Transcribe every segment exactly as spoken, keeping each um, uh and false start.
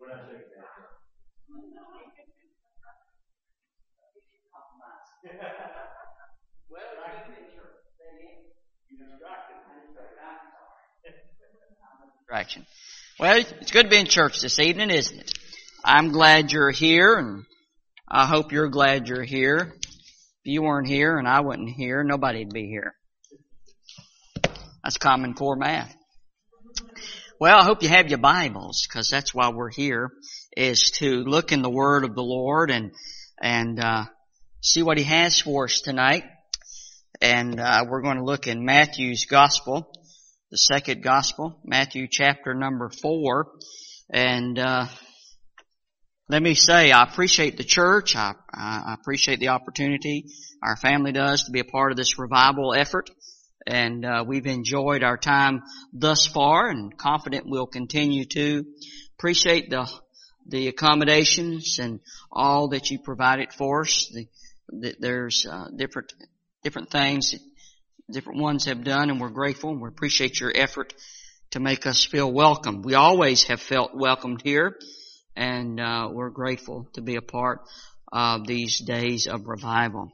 Distraction. Well, it's good to be in church this evening, isn't it? I'm glad you're here, and I hope you're glad you're here. If you weren't here and I wasn't here, nobody'd be here. That's common core math. Well, I hope you have your Bibles, because that's why we're here, is to look in the Word of the Lord and and uh see what He has for us tonight. And uh we're going to look in Matthew's Gospel, the second Gospel, Matthew chapter number four. And uh let me say, I appreciate the church. I, I appreciate the opportunity our family does to be a part of this revival effort. And uh, we've enjoyed our time thus far, and confident we'll continue to. Appreciate the the accommodations and all that you provided for us. The, the, there's uh, different different things that different ones have done, and we're grateful. And we appreciate your effort to make us feel welcome. We always have felt welcomed here. And uh, we're grateful to be a part of these days of revival.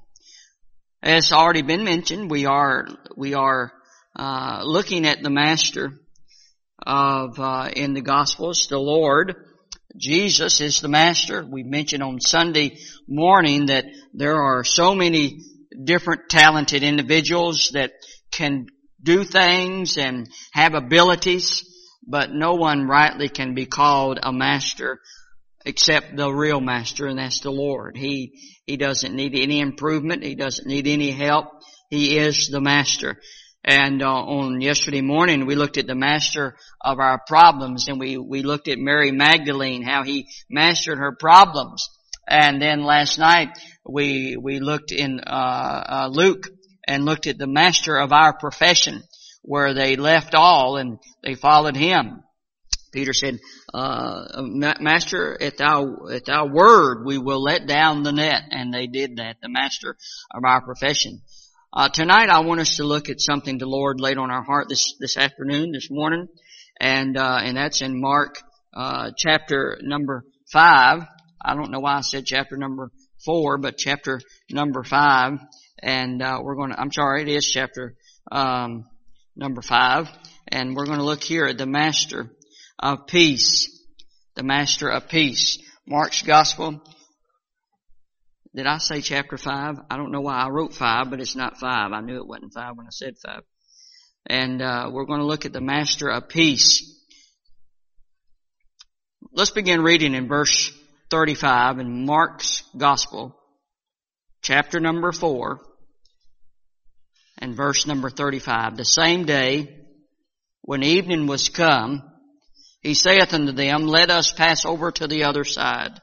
As already been mentioned, we are we are uh, looking at the Master of uh, in the Gospels, the Lord. Jesus is the Master. We mentioned on Sunday morning that there are so many different talented individuals that can do things and have abilities, but no one rightly can be called a master except the real master, and that's the Lord. He He doesn't need any improvement. He doesn't need any help. He is the master. And uh, on yesterday morning, we looked at the master of our problems, and we, we looked at Mary Magdalene, how He mastered her problems. And then last night, we we looked in uh, uh Luke and looked at the master of our profession, where they left all and they followed Him. Peter said, uh, Master, at thy, at thy word we will let down the net. And they did that, the master of our profession. Uh, tonight I want us to look at something the Lord laid on our heart this, this afternoon, this morning. And, uh, and that's in Mark, uh, chapter number five. I don't know why I said chapter number four, but chapter number five. And, uh, we're going to, I'm sorry, it is chapter, um, number five. And we're going to look here at the Master of Peace. The Master of Peace. Mark's Gospel. Did I say chapter five? I don't know why I wrote five, but it's not five. I knew it wasn't five when I said five. And uh, we're going to look at the Master of Peace. Let's begin reading in verse thirty-five in Mark's Gospel, chapter number four, and verse number thirty-five. The same day, when evening was come, He saith unto them, Let us pass over to the other side.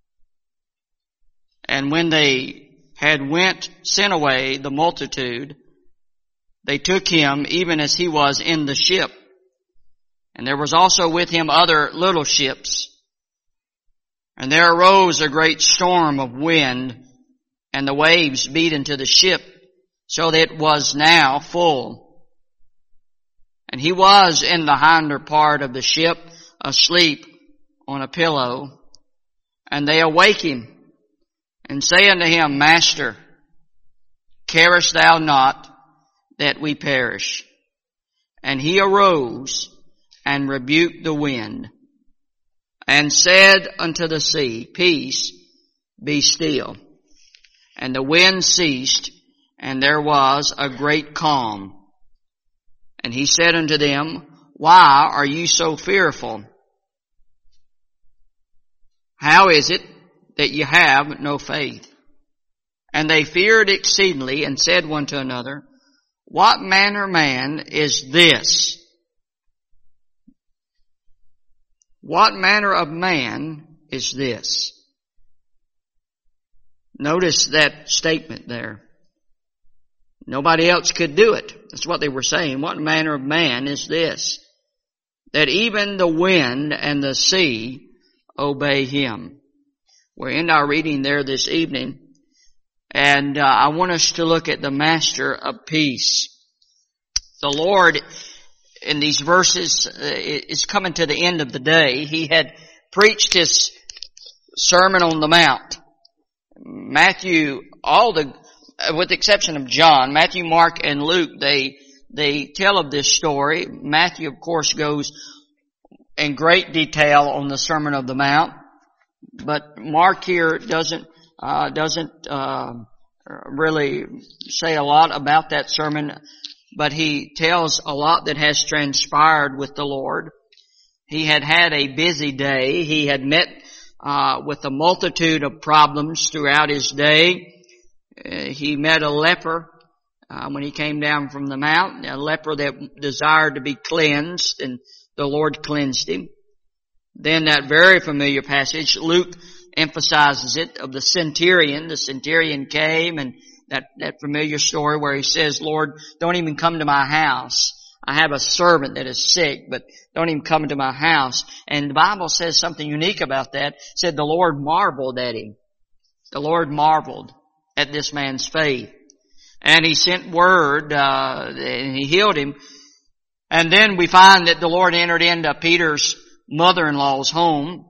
And when they had went, sent away the multitude, they took Him even as He was in the ship. And there was also with Him other little ships. And there arose a great storm of wind, and the waves beat into the ship, so that it was now full. And He was in the hinder part of the ship, asleep on a pillow. And they awake Him, and say unto Him, Master, carest thou not that we perish? And He arose and rebuked the wind, and said unto the sea, Peace, be still. And the wind ceased, and there was a great calm. And He said unto them, Why are you so fearful? How is it that you have no faith? And they feared exceedingly, and said one to another, What manner man is this? What manner of man is this? Notice that statement there. Nobody else could do it. That's what they were saying. What manner of man is this, that even the wind and the sea obey Him? We're in our reading there this evening, and uh, I want us to look at the Master of Peace. The Lord, in these verses, uh, is coming to the end of the day. He had preached his Sermon on the Mount. Matthew, all the, with the exception of John, Matthew, Mark, and Luke, they, they tell of this story. Matthew, of course, goes in great detail on the Sermon on the Mount, but Mark here doesn't, uh, doesn't, uh, really say a lot about that sermon, but he tells a lot that has transpired with the Lord. He had had a busy day. He had met uh, with a multitude of problems throughout his day. Uh, he met a leper uh, when he came down from the mountain, a leper that desired to be cleansed, and the Lord cleansed him. Then that very familiar passage, Luke emphasizes it, of the centurion. The centurion came, and that, that familiar story where he says, Lord, don't even come to my house. I have a servant that is sick, but don't even come to my house. And the Bible says something unique about that. It said the Lord marveled at him. The Lord marveled at this man's faith. And he sent word, uh, and he healed him. And then we find that the Lord entered into Peter's mother-in-law's home.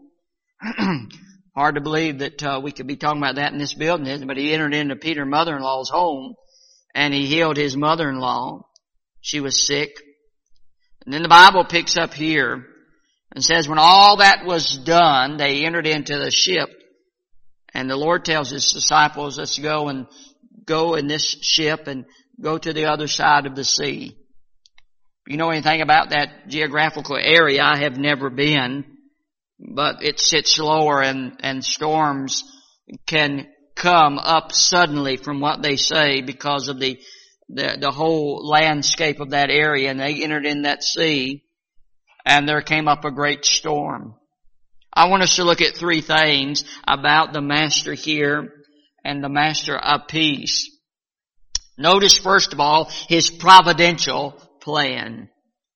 Hard to believe that uh, we could be talking about that in this building, but he entered into Peter's mother-in-law's home, and he healed his mother-in-law. She was sick. And then the Bible picks up here and says when all that was done, they entered into the ship, and the Lord tells his disciples, let's go and go in this ship and go to the other side of the sea. If you know anything about that geographical area, I have never been. But it sits lower, and, and storms can come up suddenly from what they say because of the, the, the whole landscape of that area. And they entered in that sea, and there came up a great storm. I want us to look at three things about the Master here and the Master of Peace. Notice, first of all, his providential plan.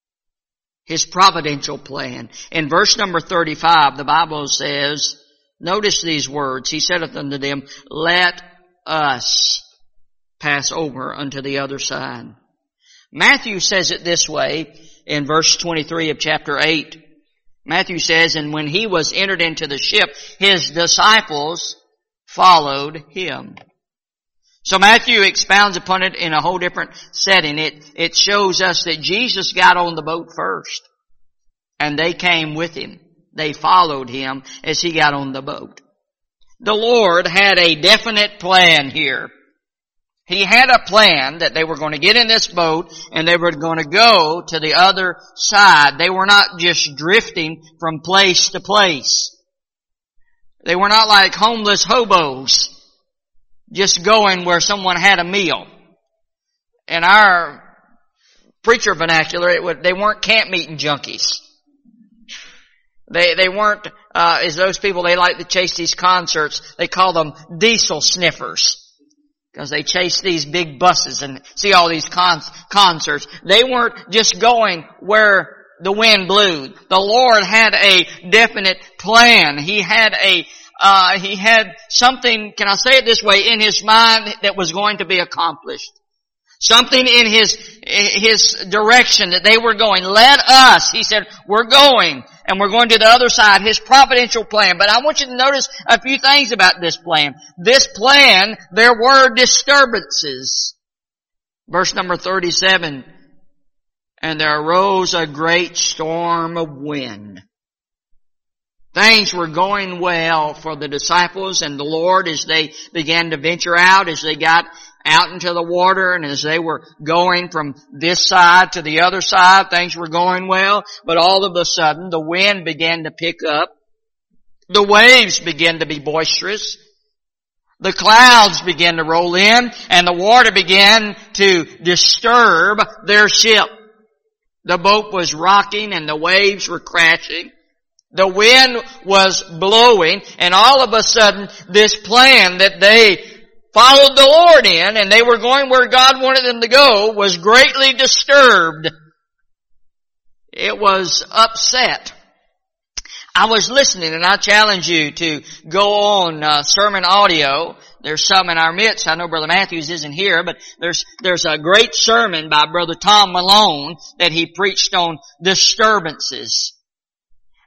His providential plan. In verse number thirty-five, the Bible says, notice these words. He saith unto them, let us pass over unto the other side. Matthew says it this way in verse twenty-three of chapter eight. Matthew says, and when he was entered into the ship, his disciples followed him. So Matthew expounds upon it in a whole different setting. It, it shows us that Jesus got on the boat first, and they came with him. They followed him as he got on the boat. The Lord had a definite plan here. He had a plan that they were going to get in this boat and they were going to go to the other side. They were not just drifting from place to place. They were not like homeless hobos, just going where someone had a meal. In our preacher vernacular, it would, they weren't camp meeting junkies. They they weren't, uh, as those people, they like to chase these concerts, they call them diesel sniffers. Because they chase these big buses and see all these con- concerts. They weren't just going where the wind blew. The Lord had a definite plan. He had a Uh, he had something, can I say it this way, in his mind that was going to be accomplished. Something in his, his direction that they were going. Let us, he said, we're going, and we're going to the other side, his providential plan. But I want you to notice a few things about this plan. This plan, there were disturbances. Verse number thirty-seven, and there arose a great storm of wind. Things were going well for the disciples and the Lord as they began to venture out, as they got out into the water, and as they were going from this side to the other side, things were going well. But all of a sudden, the wind began to pick up. The waves began to be boisterous. The clouds began to roll in, and the water began to disturb their ship. The boat was rocking, and the waves were crashing. The wind was blowing, and all of a sudden, this plan that they followed the Lord in, and they were going where God wanted them to go, was greatly disturbed. It was upset. I was listening, and I challenge you to go on uh, sermon audio. There's some in our midst. I know Brother Matthews isn't here, but there's there's a great sermon by Brother Tom Malone that he preached on disturbances.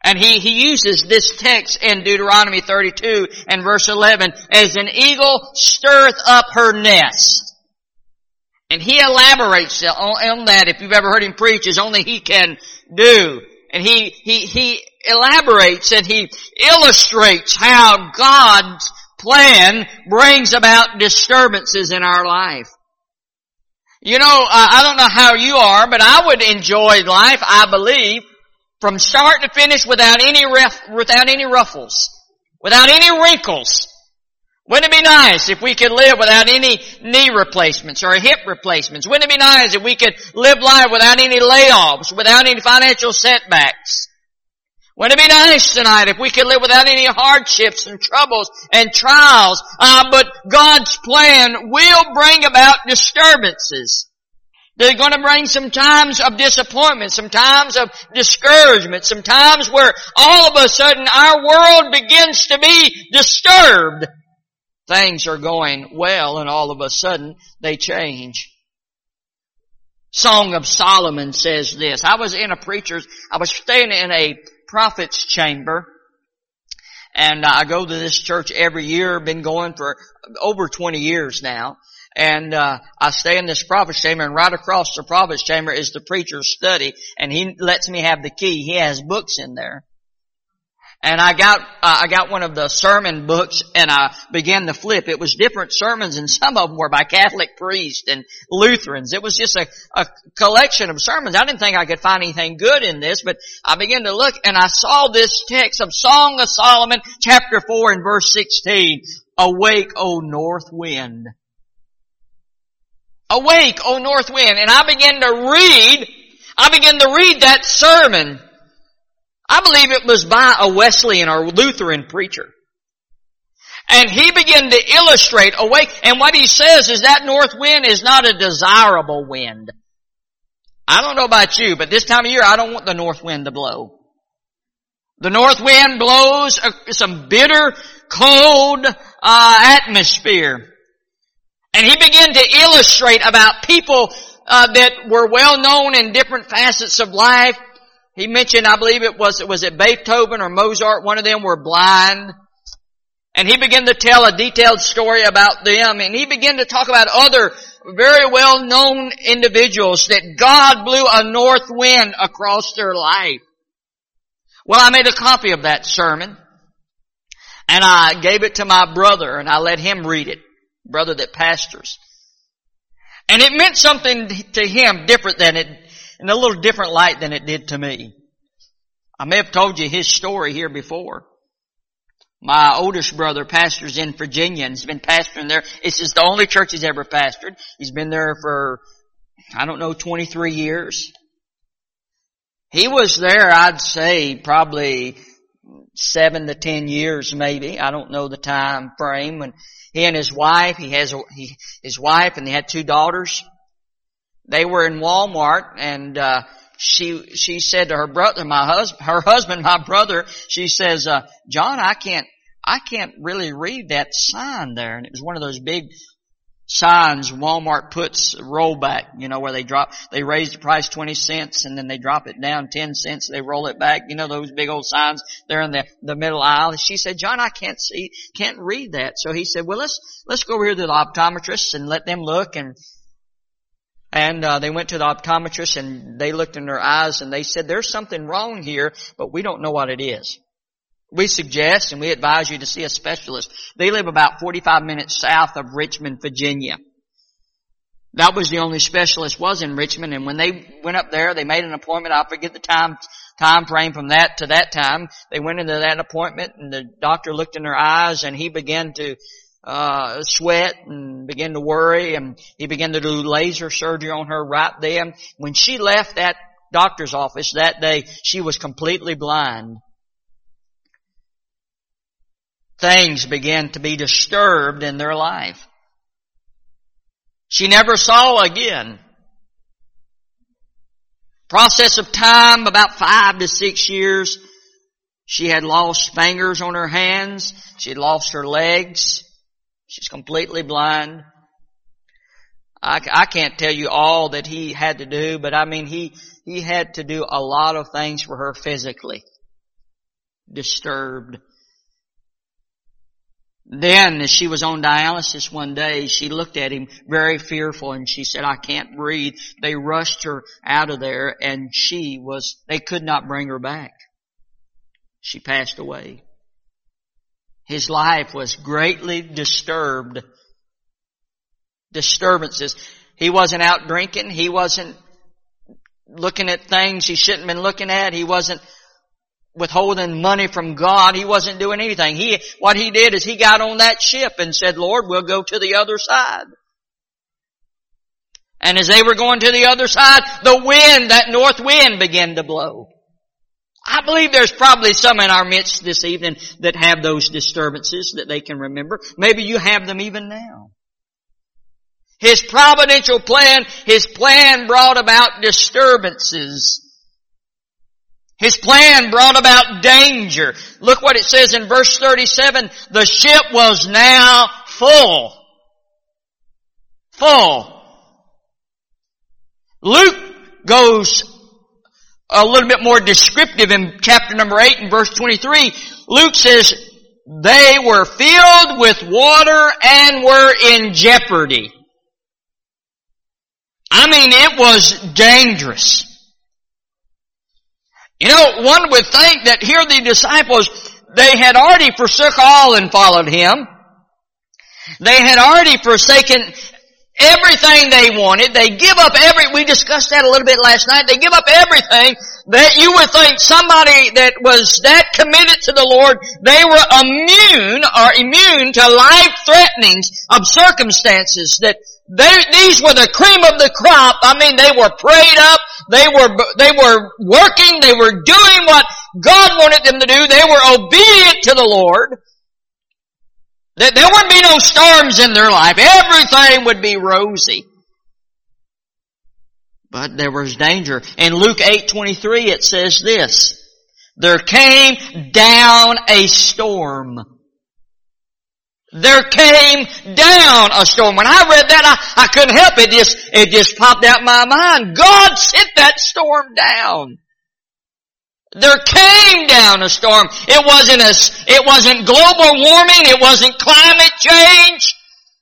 And he, he uses this text in Deuteronomy thirty-two and verse eleven as an eagle stirreth up her nest. And he elaborates on, on that. If you've ever heard him preach, as only he can do. And he, he, he elaborates and he illustrates how God's plan brings about disturbances in our life. You know, uh, I don't know how you are, but I would enjoy life, I believe, from start to finish without any ref, without any ruffles, without any wrinkles. Wouldn't it be nice if we could live without any knee replacements or hip replacements? Wouldn't it be nice if we could live life without any layoffs, without any financial setbacks? Wouldn't it be nice tonight if we could live without any hardships and troubles and trials? Uh, but God's plan will bring about disturbances. They're going to bring some times of disappointment, some times of discouragement, some times where all of a sudden our world begins to be disturbed. Things are going well and all of a sudden they change. Song of Solomon says this. I was in a preacher's, I was staying in a prophet's chamber, and I go to this church every year, been going for over twenty years now, and uh I stay in this prophet's chamber, and right across the prophet's chamber is the preacher's study, and he lets me have the key. He has books in there. And I got, uh, I got one of the sermon books and I began to flip. It was different sermons and some of them were by Catholic priests and Lutherans. It was just a, a collection of sermons. I didn't think I could find anything good in this, but I began to look and I saw this text of Song of Solomon, chapter four and verse sixteen. Awake, O north wind. Awake, O north wind. And I began to read, I began to read that sermon. I believe it was by a Wesleyan or Lutheran preacher. And he began to illustrate awake. And what he says is that north wind is not a desirable wind. I don't know about you, but this time of year I don't want the north wind to blow. The north wind blows some bitter, cold uh, atmosphere. And he began to illustrate about people uh, that were well known in different facets of life. He mentioned, I believe it was, was it Beethoven or Mozart, one of them were blind. And he began to tell a detailed story about them. And he began to talk about other very well-known individuals that God blew a north wind across their life. Well, I made a copy of that sermon. And I gave it to my brother and I let him read it. Brother that pastors. And it meant something to him different than it, in a little different light than it did to me. I may have told you his story here before. My oldest brother pastors in Virginia and he's been pastoring there. It's just the only church he's ever pastored. He's been there for, I don't know, twenty-three years. He was there, I'd say, probably seven to ten years maybe. I don't know the time frame. When he and his wife, he has a, he, his wife and they had two daughters. They were in Walmart and, uh, she, she said to her brother, my husband, her husband, my brother, she says, uh, John, I can't, I can't really read that sign there. And it was one of those big signs Walmart puts rollback, you know, where they drop, they raise the price twenty cents and then they drop it down ten cents. They roll it back. You know, those big old signs there in the, the middle aisle. She said, John, I can't see, can't read that. So he said, well, let's, let's go over here to the optometrist and let them look. And, and, uh, they went to the optometrist and they looked in their eyes and they said, there's something wrong here, but we don't know what it is. We suggest and we advise you to see a specialist. They live about forty-five minutes south of Richmond, Virginia. That was the only specialist was in Richmond. And when they went up there, they made an appointment. I forget the time, time frame from that to that time. They went into that appointment and the doctor looked in their eyes and he began to, uh, sweat and began to worry and he began to do laser surgery on her right then. When she left that doctor's office that day, she was completely blind. Things began to be disturbed in their life. She never saw again. Process of time, about five to six years. She had lost fingers on her hands. She had lost her legs. She's completely blind. I, I can't tell you all that he had to do, but I mean, he, he had to do a lot of things for her physically. disturbed. Then, as she was on dialysis one day, she looked at him very fearful and she said, I can't breathe. They rushed her out of there and she was, they could not bring her back. She passed away. His life was greatly disturbed. Disturbances. He wasn't out drinking. He wasn't looking at things he shouldn't have been looking at. He wasn't withholding money from God. He wasn't doing anything. He, what he did is he got on that ship and said, Lord, we'll go to the other side. And as they were going to the other side, the wind, that north wind began to blow. I believe there's probably some in our midst this evening that have those disturbances that they can remember. Maybe you have them even now. His providential plan, His plan brought about disturbances. His plan brought about danger. Look what it says in verse thirty-seven. The ship was now full. Full. Luke goes a little bit more descriptive in chapter number eight and verse twenty-three. Luke says, they were filled with water and were in jeopardy. I mean, it was dangerous. You know, one would think that here the disciples, they had already forsook all and followed Him. They had already forsaken everything they wanted. They give up every, we discussed that a little bit last night. They give up everything that you would think somebody that was that committed to the Lord, they were immune or immune to life threatenings of circumstances that they, these were the cream of the crop. I mean, they were prayed up. They were, they were working. They were doing what God wanted them to do. They were obedient to the Lord. There wouldn't be no storms in their life. Everything would be rosy. But there was danger. In Luke eight twenty-three it says this. There came down a storm. There came down a storm. When I read that, I, I couldn't help it. It just, it just popped out in my mind. God sent that storm down. There came down a storm. It wasn't a, it wasn't global warming. It wasn't climate change.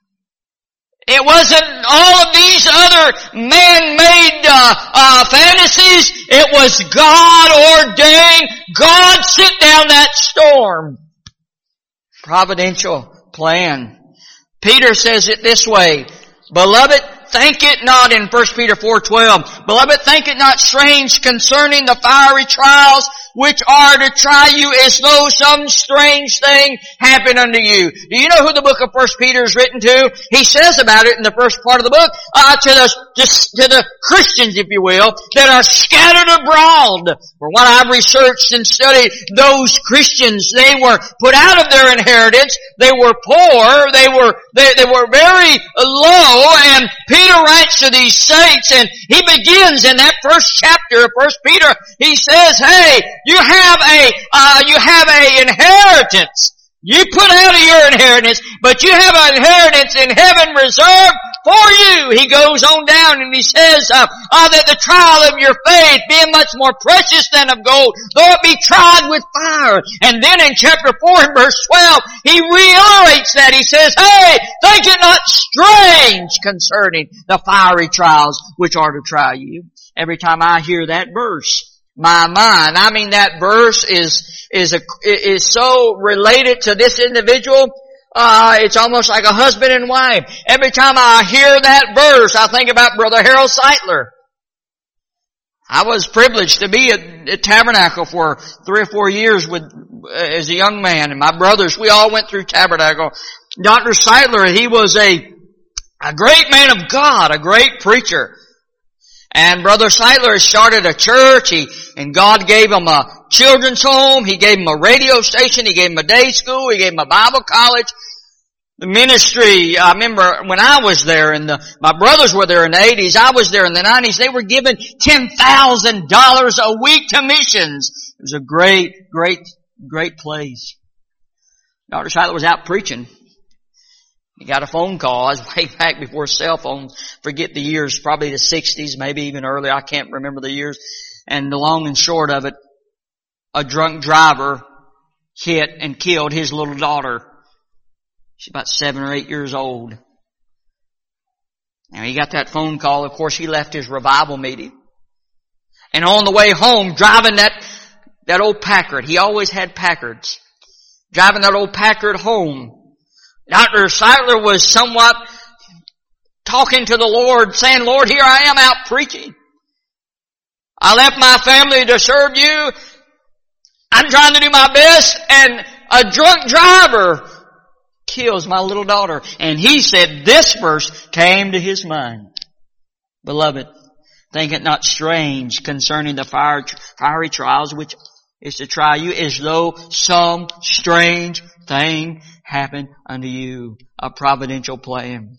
It wasn't all of these other man-made uh, uh, fantasies. It was God ordained. God sent down that storm. Providential plan. Peter says it this way, Beloved, think it not in First Peter four twelve. Beloved, think it not strange concerning the fiery trials which are to try you as though some strange thing happened unto you. Do you know who the book of First Peter is written to? He says about it in the first part of the book, uh, to the, to the Christians, if you will, that are scattered abroad. For what I've researched and studied, those Christians, they were put out of their inheritance. They were poor. They were, they, they were very low. And Peter writes to these saints, and he begins in that first chapter of First Peter. He says, hey, you have a, uh, you have a inheritance. You put out of your inheritance, but you have an inheritance in heaven reserved for you. He goes on down and he says, uh, uh, that the trial of your faith, being much more precious than of gold, though it be tried with fire. And then in chapter four and verse twelve, he reiterates that. He says, hey, think it not strange concerning the fiery trials which are to try you. Every time I hear that verse, my mind, I mean that verse is, is a, is so related to this individual, uh, it's almost like a husband and wife. Every time I hear that verse, I think about Brother Harold Seitler. I was privileged to be at, at Tabernacle for three or four years with, as a young man, and my brothers, we all went through Tabernacle. Doctor Seitler, he was a, a great man of God, a great preacher. And Brother Seitler started a church. He, and God gave him a children's home. He gave him a radio station. He gave him a day school. He gave him a Bible college. The ministry, I remember when I was there and the, my brothers were there in the eighties. I was there in the nineties. They were giving ten thousand dollars a week to missions. It was a great, great, great place. Doctor Seitler was out preaching. He got a phone call. I was way back before cell phones. Forget the years, probably the sixties, maybe even earlier. I can't remember the years. And the long and short of it, a drunk driver hit and killed his little daughter. She's about seven or eight years old. Now he got that phone call. Of course, he left his revival meeting. And on the way home, driving that, that old Packard. He always had Packards. Driving that old Packard home. Doctor Seidler was somewhat talking to the Lord, saying, Lord, here I am out preaching. I left my family to serve you. I'm trying to do my best, and a drunk driver kills my little daughter. And he said this verse came to his mind. Beloved, think it not strange concerning the fire, fiery trials which is to try you, as though some strange thing happened unto you. A providential plan.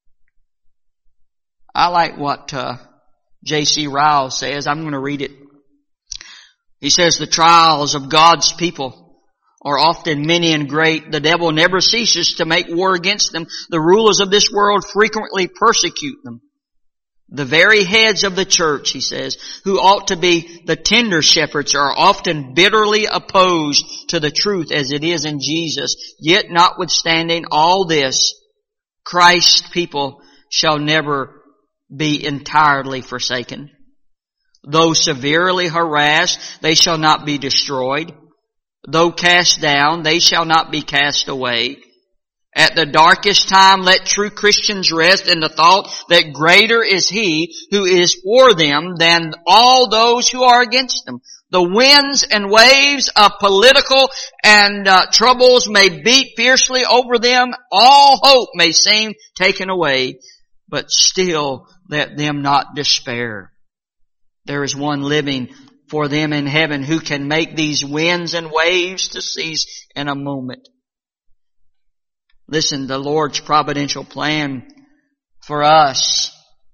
I like what uh, J C Ryle says. I'm going to read it. He says, the trials of God's people are often many and great. The devil never ceases to make war against them. The rulers of this world frequently persecute them. The very heads of the church, he says, who ought to be the tender shepherds, are often bitterly opposed to the truth as it is in Jesus. Yet notwithstanding all this, Christ's people shall never be entirely forsaken. Though severely harassed, they shall not be destroyed. Though cast down, they shall not be cast away. At the darkest time, let true Christians rest in the thought that greater is He who is for them than all those who are against them. The winds and waves of political and uh, troubles may beat fiercely over them. All hope may seem taken away, but still let them not despair. There is one living for them in heaven who can make these winds and waves to cease in a moment. Listen, the Lord's providential plan for us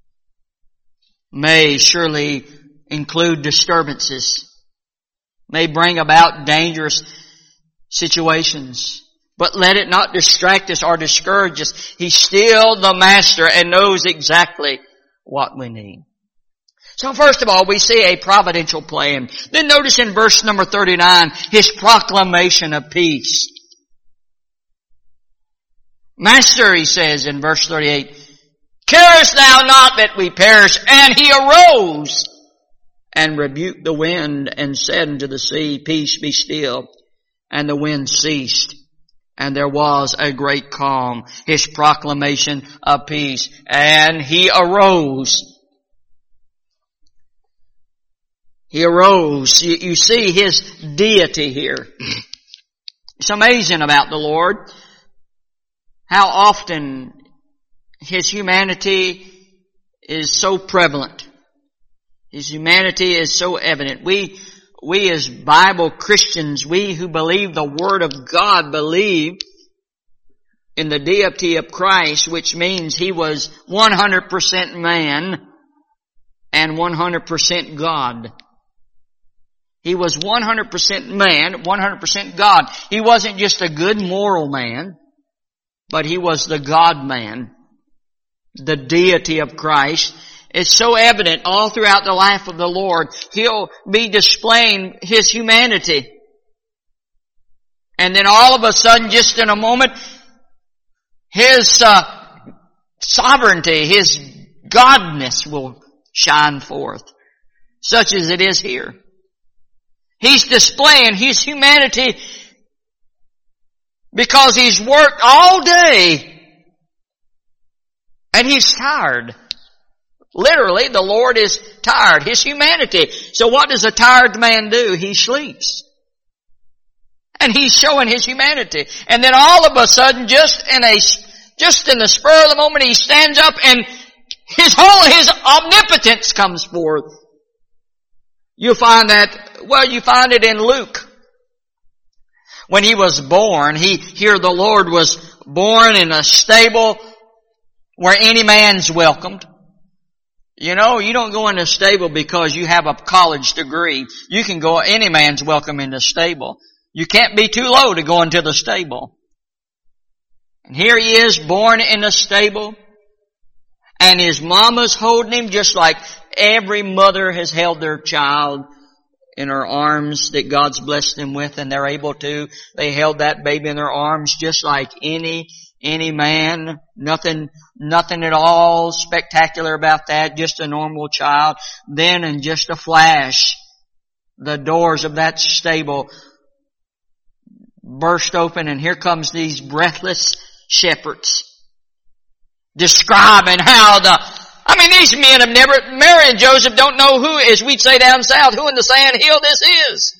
may surely include disturbances, may bring about dangerous situations, but let it not distract us or discourage us. He's still the Master and knows exactly what we need. So first of all, we see a providential plan. Then notice in verse number thirty-nine, His proclamation of peace. Master, he says in verse thirty-eight, carest thou not that we perish? And he arose and rebuked the wind and said unto the sea, peace, be still. And the wind ceased, and there was a great calm. His proclamation of peace. And he arose. He arose. You, you see His deity here. It's amazing about the Lord how often His humanity is so prevalent. His humanity is so evident. We, we as Bible Christians, we who believe the Word of God, believe in the deity of Christ, which means He was one hundred percent man and one hundred percent God. He was one hundred percent man, one hundred percent God. He wasn't just a good moral man, but He was the God-man. The deity of Christ is so evident all throughout the life of the Lord. He'll be displaying His humanity. And then all of a sudden, just in a moment, His uh, sovereignty, His godness will shine forth, such as it is here. He's displaying His humanity because He's worked all day and He's tired. Literally, the Lord is tired. His humanity. So what does a tired man do? He sleeps. And He's showing His humanity. And then all of a sudden, just in a, just in the spur of the moment, He stands up and His whole, His omnipotence comes forth. You'll find that, well, you find it in Luke. When He was born, he, here the Lord was born in a stable where any man's welcomed. You know, you don't go in a stable because you have a college degree. You can go, any man's welcome in the stable. You can't be too low to go into the stable. And here He is, born in a stable. And His mama's holding Him just like every mother has held their child in her arms that God's blessed them with, and they're able to. They held that baby in their arms just like any, any man. Nothing, nothing at all spectacular about that. Just a normal child. Then in just a flash, the doors of that stable burst open, and here comes these breathless shepherds describing how the I mean, these men have never, Mary and Joseph don't know who, as we'd say down south, who in the sand hill this is.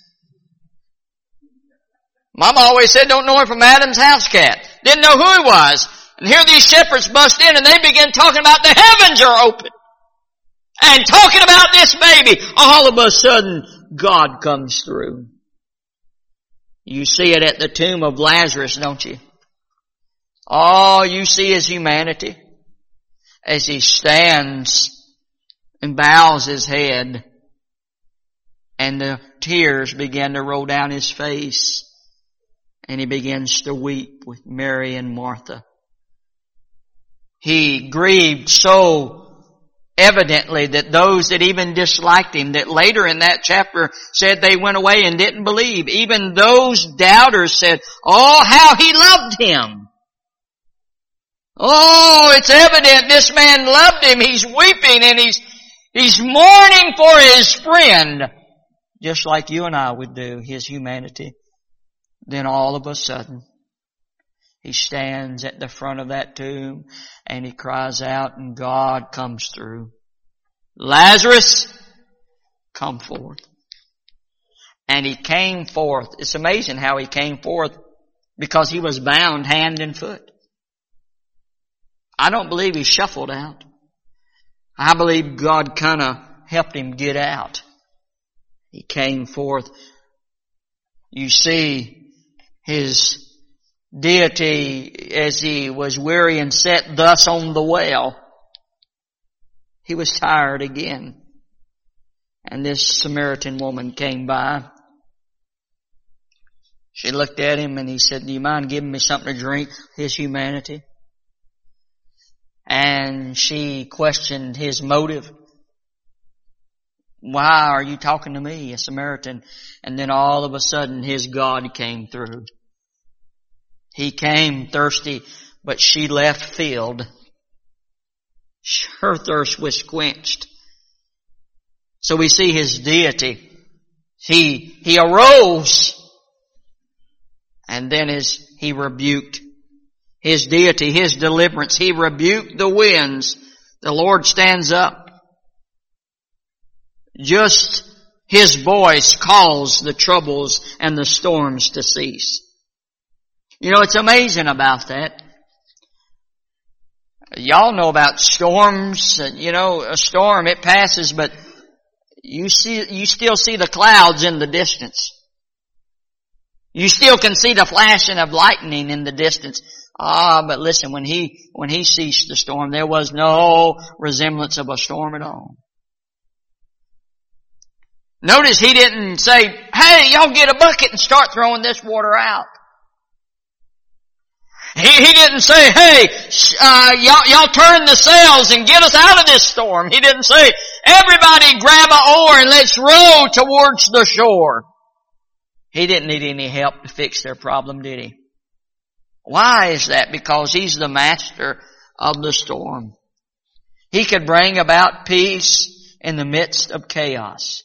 Mama always said, don't know him from Adam's house cat. Didn't know who he was. And here these shepherds bust in and they begin talking about the heavens are open. And talking about this baby. All of a sudden, God comes through. You see it at the tomb of Lazarus, don't you? All you see is humanity. As he stands and bows his head, and the tears begin to roll down his face, and he begins to weep with Mary and Martha. He grieved so evidently that those that even disliked him, that later in that chapter said they went away and didn't believe, even those doubters said, oh, how he loved him. Oh, it's evident this man loved him. He's weeping and he's, he's mourning for his friend. Just like you and I would do, his humanity. Then all of a sudden, he stands at the front of that tomb and he cries out and God comes through. Lazarus, come forth. And he came forth. It's amazing how he came forth because he was bound hand and foot. I don't believe he shuffled out. I believe God kind of helped him get out. He came forth. You see his deity as he was weary and sat thus on the well. He was tired again. And this Samaritan woman came by. She looked at him and he said, do you mind giving me something to drink? His humanity. And she questioned his motive. Why are you talking to me, a Samaritan? And then all of a sudden his God came through. He came thirsty, but she left filled. Her thirst was quenched. So we see his deity. He, he arose. And then as he rebuked his deity, his deliverance. He rebuked the winds. The Lord stands up. Just his voice calls the troubles and the storms to cease. You know, it's amazing about that. Y'all know about storms. You know, a storm, it passes, but you see, you still see the clouds in the distance. You still can see the flashing of lightning in the distance. Ah, but listen, when he, when he ceased the storm, there was no resemblance of a storm at all. Notice he didn't say, hey, y'all get a bucket and start throwing this water out. He, he didn't say, hey, uh, y'all, y'all turn the sails and get us out of this storm. He didn't say, everybody grab an oar and let's row towards the shore. He didn't need any help to fix their problem, did he? Why is that? Because he's the master of the storm. He could bring about peace in the midst of chaos.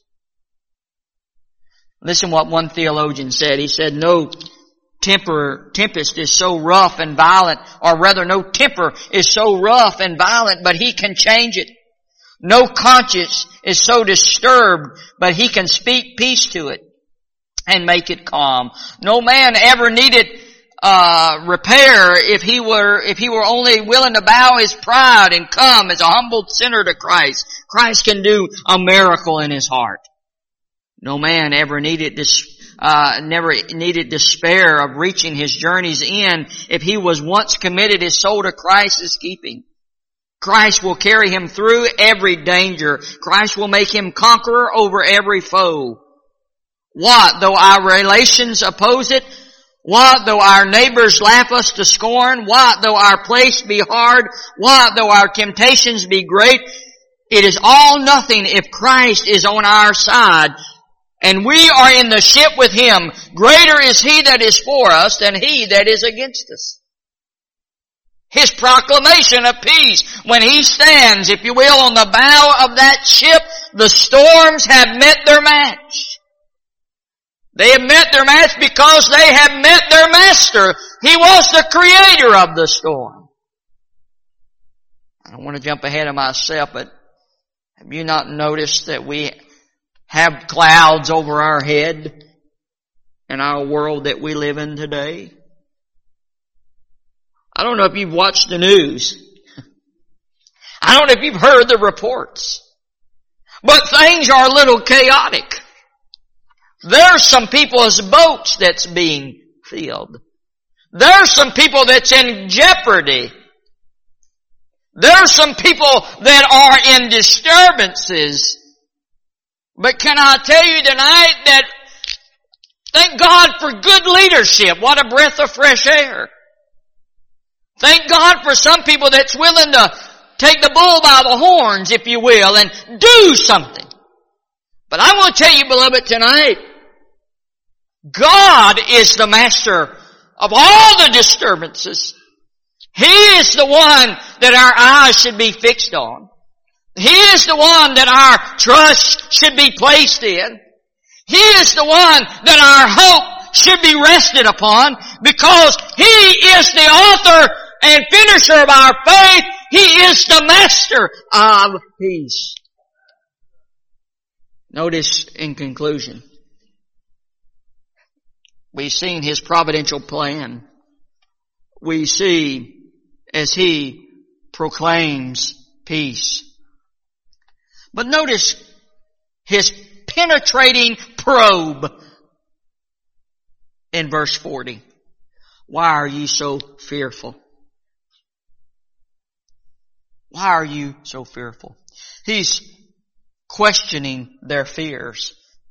Listen what one theologian said. He said, no temper, tempest is so rough and violent, or rather no temper is so rough and violent, but he can change it. No conscience is so disturbed, but he can speak peace to it and make it calm. No man ever needed uh repair if he were if he were only willing to bow his pride and come as a humbled sinner to Christ. Christ can do a miracle in his heart. No man ever needed this uh never needed despair of reaching his journey's end if he was once committed his soul to Christ's keeping. Christ will carry him through every danger. Christ will make him conqueror over every foe. What though our relations oppose it? What though our neighbors laugh us to scorn? What though our place be hard? What though our temptations be great? It is all nothing if Christ is on our side. and we are in the ship with Him, greater is He that is for us than he that is against us. His proclamation of peace, when He stands, if you will, on the bow of that ship, the storms have met their match. They have met their match because they have met their Master. He was the creator of the storm. I don't want to jump ahead of myself, but have you not noticed that we have clouds over our head in our world that we live in today? I don't know if you've watched the news. I don't know if you've heard the reports. But things are a little chaotic. There's some people's boats that's being filled. There's some people that's in jeopardy. There's some people that are in disturbances. But can I tell you tonight that thank God for good leadership. What a breath of fresh air. Thank God for some people that's willing to take the bull by the horns, if you will, and do something. But I want to tell you, beloved, tonight, God is the master of all the disturbances. He is the one that our eyes should be fixed on. He is the one that our trust should be placed in. He is the one that our hope should be rested upon, because He is the author and finisher of our faith. He is the master of peace. Notice in conclusion, we've seen His providential plan. We see as He proclaims peace. But notice His penetrating probe in verse forty. Why are you so fearful? Why are you so fearful? He's questioning their fears.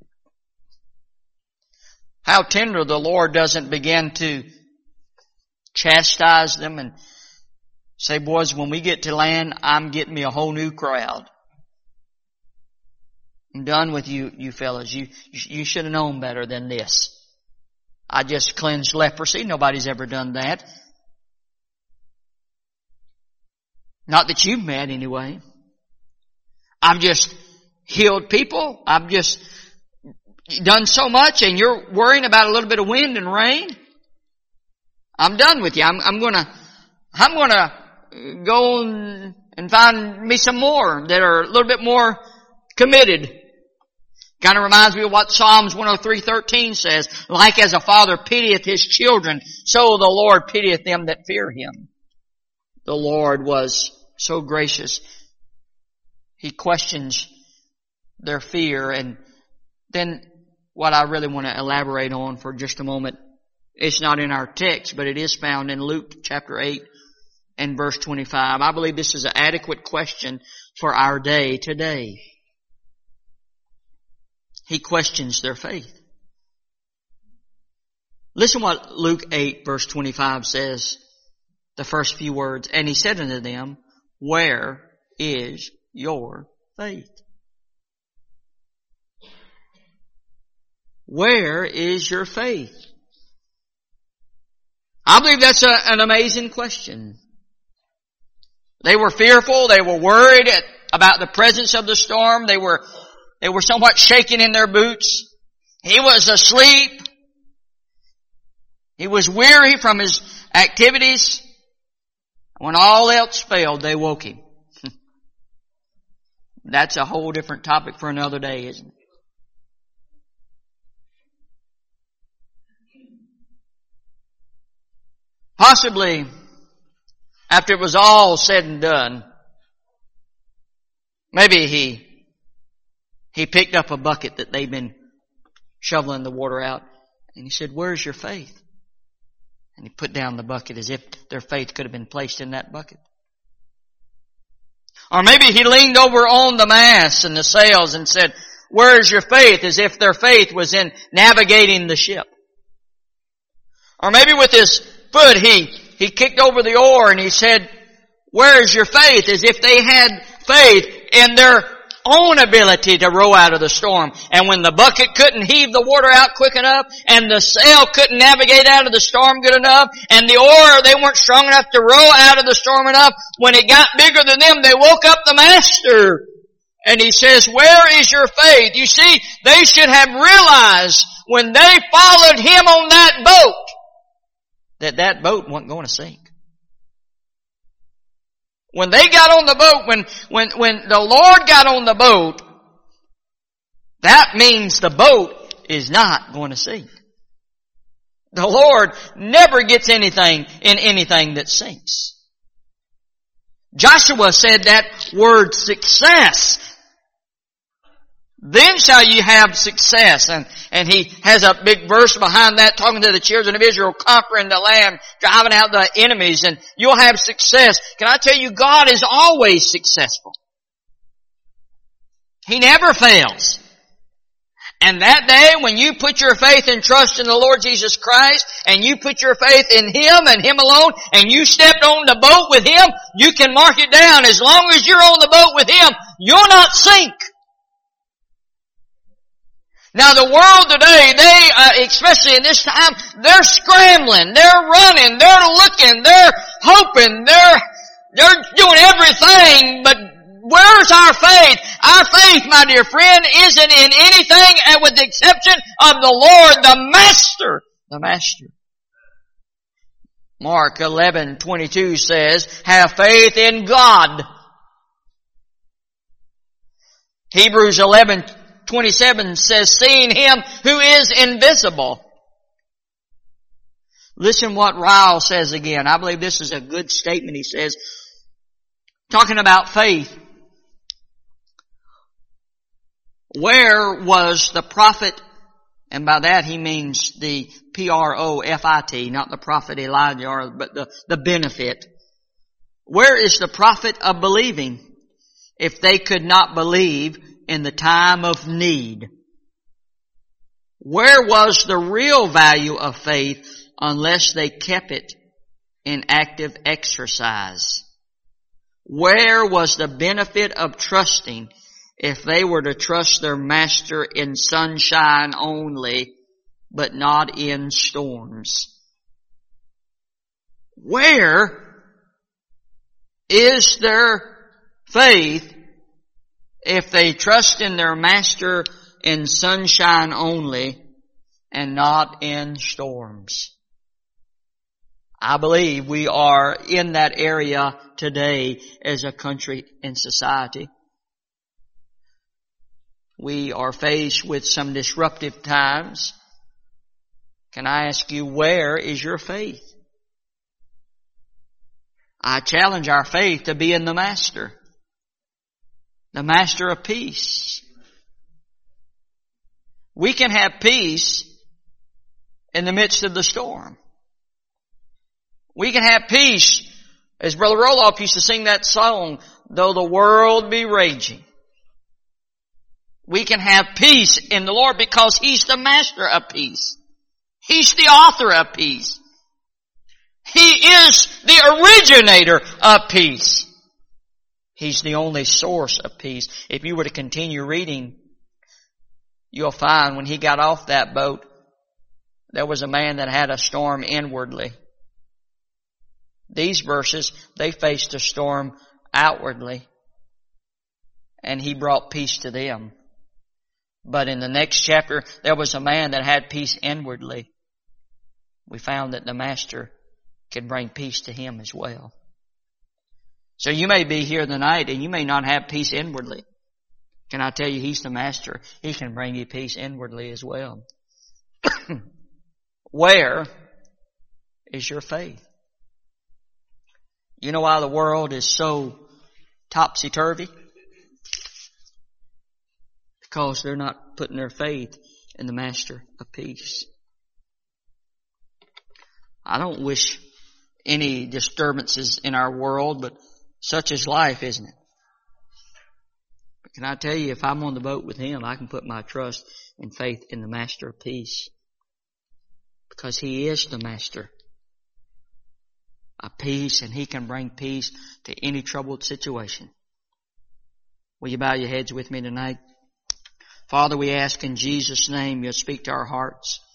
How tender the Lord doesn't begin to chastise them and say, boys, when we get to land, I'm getting me a whole new crowd. I'm done with you, you fellas. You, you should have known better than this. I just cleansed leprosy. Nobody's ever done that. Not that you've met anyway. I've just healed people. I've just done so much, and you're worrying about a little bit of wind and rain. I'm done with you. I'm, I'm gonna, I'm gonna go and find me some more that are a little bit more committed. Kind of reminds me of what Psalms one oh three thirteen says. Like as a father pitieth his children, so the Lord pitieth them that fear Him. The Lord was so gracious. He questions their fear. And then what I really want to elaborate on for just a moment, it's not in our text, but it is found in Luke chapter eight and verse twenty-five. I believe this is an adequate question for our day today. He questions their faith. Listen what Luke eight verse twenty-five says. The first few words. And He said unto them, where is your faith? Where is your faith? I believe that's a, an amazing question. They were fearful. They were worried at, about the presence of the storm. They were, they were somewhat shaking in their boots. He was asleep. He was weary from his activities. When all else failed, they woke him. That's a whole different topic for another day, isn't it? Possibly, after it was all said and done, maybe he he picked up a bucket that they'd been shoveling the water out, and he said, where's your faith? And he put down the bucket as if their faith could have been placed in that bucket. Or maybe he leaned over on the mast and the sails and said, where is your faith? As if their faith was in navigating the ship. Or maybe with his foot he, he kicked over the oar and he said, where is your faith? As if they had faith in their own ability to row out of the storm. And when the bucket couldn't heave the water out quick enough, and the sail couldn't navigate out of the storm good enough, and the oar, they weren't strong enough to row out of the storm enough, when it got bigger than them, they woke up the master. And he says, where is your faith? You see, they should have realized when they followed him on that boat, that that boat wasn't going to sink. When they got on the boat, when, when, when the Lord got on the boat, that means the boat is not going to sink. The Lord never gets anything in anything that sinks. Joshua said that word success. Then shall you have success. And, and he has a big verse behind that talking to the children of Israel, conquering the land, driving out the enemies, and you'll have success. Can I tell you, God is always successful. He never fails. And that day when you put your faith and trust in the Lord Jesus Christ, and you put your faith in Him and Him alone, and you stepped on the boat with Him, you can mark it down. As long as you're on the boat with Him, you'll not sink. Now the world today, they, uh, especially in this time, they're scrambling, they're running, they're looking, they're hoping, they're, they're doing everything, but where's our faith? Our faith, my dear friend, isn't in anything with the exception of the Lord, the Master, the Master. Mark eleven twenty-two says, have faith in God. Hebrews eleven twenty-seven says, seeing Him who is invisible. Listen what Ryle says again. I believe this is a good statement. He says, talking about faith, where was the prophet, and by that he means the P R O F I T, not the prophet Elijah, but the, the benefit. Where is the profit of believing if they could not believe in the time of need? Where was the real value of faith unless they kept it in active exercise? Where was the benefit of trusting if they were to trust their master in sunshine only, but not in storms? Where is their faith if they trust in their master in sunshine only and not in storms? I believe we are in that area today as a country and society. We are faced with some disruptive times. Can I ask you, where is your faith? I challenge our faith to be in the Master. The Master of peace. We can have peace in the midst of the storm. We can have peace, as Brother Roloff used to sing that song, though the world be raging. We can have peace in the Lord because He's the Master of peace. He's the author of peace. He is the originator of peace. He's the only source of peace. If you were to continue reading, you'll find when he got off that boat, there was a man that had a storm inwardly. These verses, they faced a storm outwardly, and he brought peace to them. But in the next chapter, there was a man that had peace inwardly. We found that the Master could bring peace to him as well. So you may be here tonight and you may not have peace inwardly. Can I tell you, He's the Master. He can bring you peace inwardly as well. Where is your faith? You know why the world is so topsy-turvy? Because they're not putting their faith in the Master of peace. I don't wish any disturbances in our world, but such is life, isn't it? But can I tell you, if I'm on the boat with Him, I can put my trust and faith in the Master of peace. Because He is the Master of peace, and He can bring peace to any troubled situation. Will you bow your heads with me tonight? Father, we ask in Jesus' name you'll speak to our hearts.